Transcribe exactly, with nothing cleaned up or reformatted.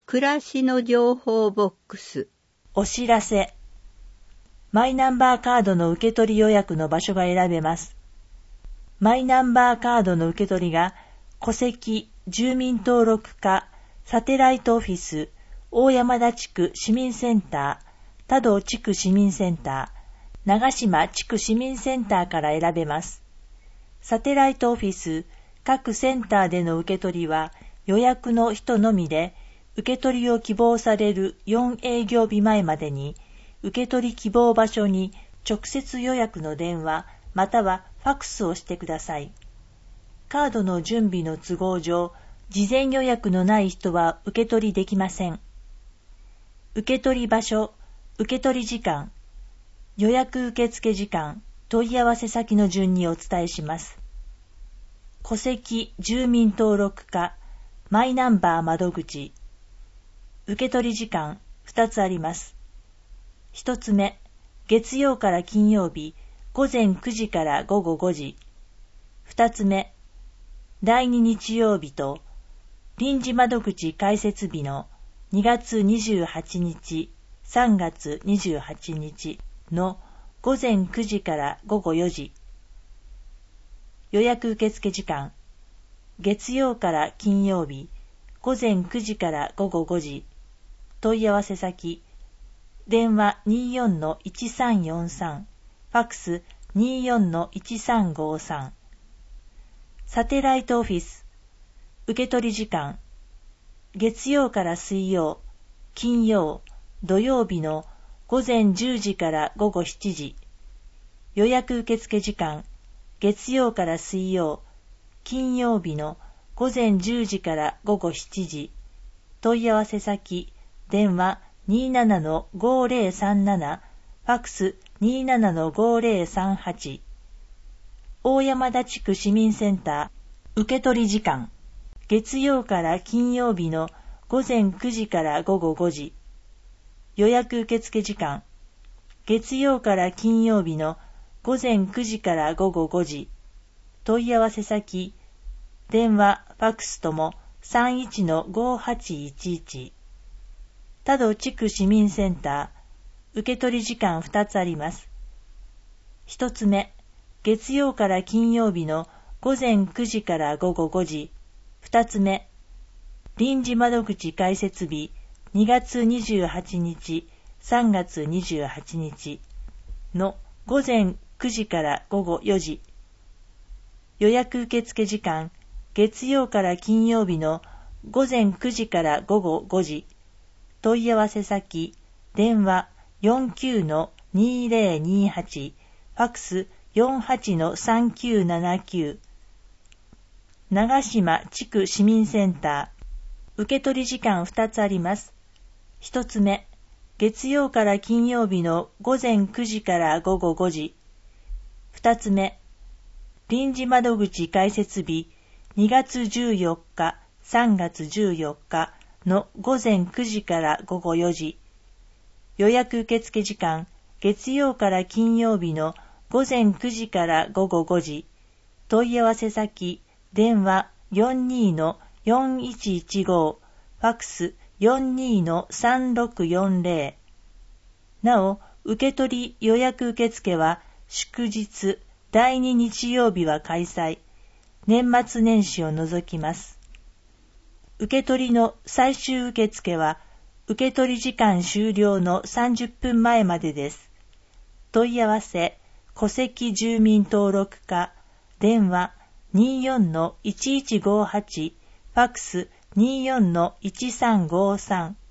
暮らしの情報ボックス。 お知らせ。マイナンバーカードの受け取り予約の場所が選べます。マイナンバーカードの受け取りが戸籍、住民登録課、サテライトオフィス、大山田地区市民センター、多度地区市民センター、長島地区市民センターから選べます。サテライトオフィス、各センターでの受け取りは予約の人のみで、受け取りを希望されるよん営業日前までに、受け取り希望場所に直接予約の電話、またはファクスをしてください。カードの準備の都合上、事前予約のない人は受け取りできません。受け取り場所、受け取り時間、予約受付時間、問い合わせ先の順にお伝えします。戸籍住民登録課、マイナンバー窓口、受け取り時間ふたつあります。ひとつめ、月曜から金曜日、午前くじから午後ごじ。ふたつめ、だいに日曜日と、臨時窓口開設日のにがつにじゅうはちにち、さんがつにじゅうはちにちの午前くじから午後よじ。予約受付時間、月曜から金曜日、午前くじから午後ごじ。問い合わせ先、電話 にじゅうよんのいちさんよんさん、ファクス にじゅうよんのいちさんごさん。サテライトオフィス、受け取り時間、月曜から水曜、金曜、土曜日の午前じゅうじから午後しちじ。予約受付時間、月曜から水曜、金曜日の午前じゅうじから午後しちじ。問い合わせ先、電話 にじゅうななのごぜろさんなな、ファクス にじゅうななのごぜろさんはち。大山田地区市民センター、受け取り時間、月曜から金曜日の午前くじから午後ごじ。予約受付時間、月曜から金曜日の午前くじから午後ごじ。問い合わせ先、電話、ファクスとも さんいちのごはちいちいち。多度地区市民センター、受け取り時間ふたつあります。ひとつめ、月曜から金曜日の午前くじから午後ごじ。ふたつめ、臨時窓口開設日にがつにじゅうはちにち、さんがつにじゅうはちにちの午前くじから午後よじ。予約受付時間、月曜から金曜日の午前くじから午後ごじ。問い合わせ先、電話 よんきゅうのにぜろにはち、ファクス よんはちのさんきゅうななきゅう。長島地区市民センター、受け取り時間ふたつあります。ひとつめ、月曜から金曜日の午前くじから午後ごじ。ふたつめ、臨時窓口開設日にがつじゅうよっか、さんがつじゅうよっかの午前くじから午後よじ。予約受付時間、月曜から金曜日の午前くじから午後ごじ。問い合わせ先、電話 よんにのよんいちいちご、ファクス よんにのさんろくよんぜろ。なお、受け取り予約受付は祝日、だいに日曜日は開催。年末年始を除きます。受け取りの最終受付は、受け取り時間終了のさんじゅっぷんまえまでです。問い合わせ、戸籍住民登録課、電話 にじゅうよんのいちいちごはち、ファクス にじゅうよんのいちさんごさん。